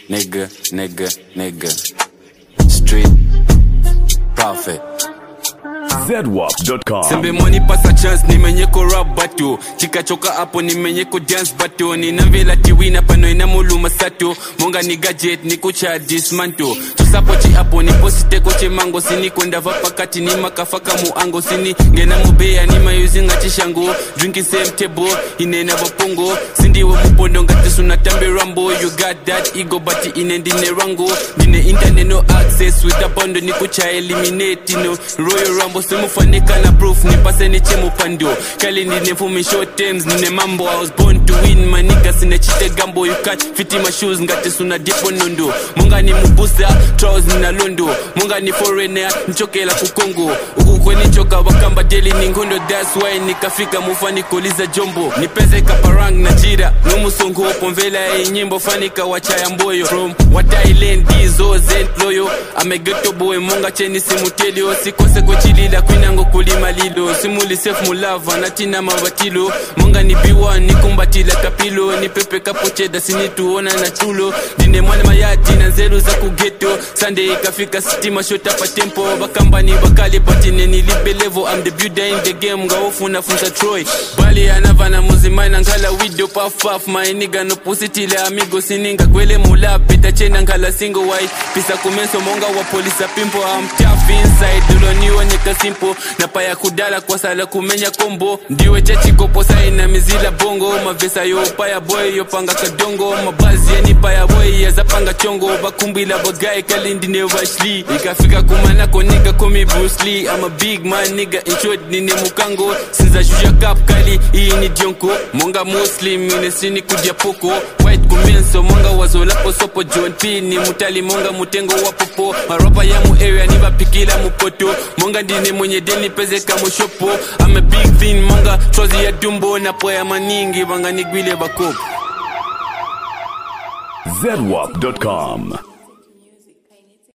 nigga. Street prophet. ZWAP.com. Sembe money pass a chance ni menyeko rap bato. Chika choka hapo ni menyeko dance bato. Ni navela tiwina pano ina muluma sato. Monga ni gadget ni kucha dismanto. Tusapochi hapo ni posite koche mango. Sini kwenda vapakati ni makafaka muango. Sini ngena mubea ni mayuzi ngati shango. Drinking same table inena wapongo. Sindi wa mupondo ngati sunatambe rambo. You got that ego bati inendine rango. Dine internet no access with a bundle ni kucha eliminate no. Royal Rambo simufanika na proof ni pase ni chemu pando. Kali ni nefumi short terms ni mambo. I was born to win my nigga sine chite gambo. You can't fit in my shoes ngati suna depo nondo. Munga ni mubusa trousers na londo. Munga ni foreigner nchokela kukongo. Uku kweni choka wakamba daily ni ngondo. That's why nikafika mufani koliza jombo. Nipeze kaparang na jira numu songo pomvela nyimbo fanika wachaya mboyo. From what I learned these all zen loyo. I'm a ghetto boy munga cheni simutelio. Sikose kwa chilila kwinango kulima lido. Simuli safe mulava natina mabatilo. Munga ni B1 ni kumbatila kapilo. Ni pepe kapocheda sinituona na chulo. Dine mwane mayati na zelu za kugeto. Sunday ikafika sitima shota pa tempo. Bakamba ni bakali patine ni libe level. I'm the builder in the game nga ofu na funza Troy. Bali anavana muzimai na ngala video puff. My nigga no pusitile amigo sininga kwele mula. Peta chena ngala single white. Pisa kumenso monga wa polisa pimpo. I'm tough inside dulo niwa nika simpo. Na paya kudala kwa sala kumenya kombo. Ndiwe chachi kopo saina mizila bongo. Mavesa yo paya boy yo panga kadongo. Mabazi ya ni paya boy ya zapanga chongo. Bakumbila bagai kalindi ne washli. Ikafika kumana konika komi Bruce Lee. I'm a big man nigga in short nine mukango. Sinza shusha kap kali hii ni dionko. Monga muslim inesini kudia poko. White kumenso monga wazola sopo John P ni mutali monga mutengo wapopo. Maropa ya mu area ni bapikila mupoto. Monga ndine mwenye deni peze kama shopo. I'm a big thing monga trozi ya dumbo. Na poya maningi banga nigwile bakopo. ZWAP.com.